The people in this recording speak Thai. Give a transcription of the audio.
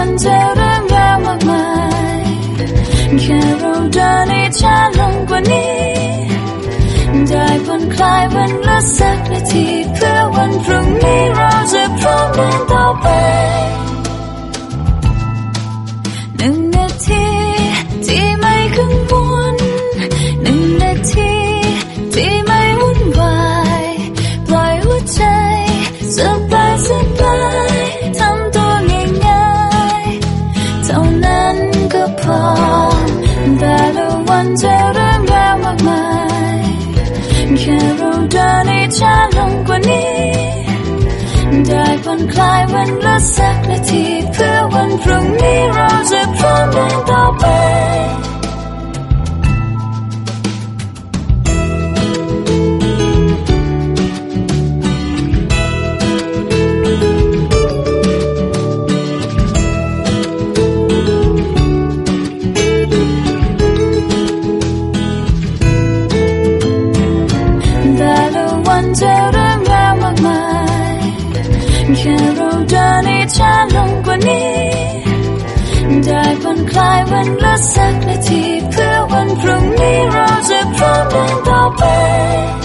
วันเจอเรื่องราวมากมายแค่เราเดินให้ช้าลงกว่านี้ได้ผ่อนคลายวันละสักนาทีเพื่อวันพรุ่งนี้เราจะพร้อมเดินต่อไป1 นาทีที่ไม่กังวล1 นาทีที่ไม่วุ่นวายปล่อยหัวใจสบายสบายทำตัวง่ายๆเท่านั้นก็พอแต่ละวันเจอเรื่องราวมากมายแค่เราเดินให้ช้าลงกว่านี้ได้ผ่อนคลายวันละสักนาทีเพื่อวันพรุ่งนี้เราจะพร้อมเดินต่อไปแต่ละวันเจอเรื่องราวมากมายแค่เราเดินให้ช้าลงกว่านี้ได้ผ่อนคลายวันละสักนาทีเพื่อวันพรุ่งนี้เราจะพร้อมเดินต่อไป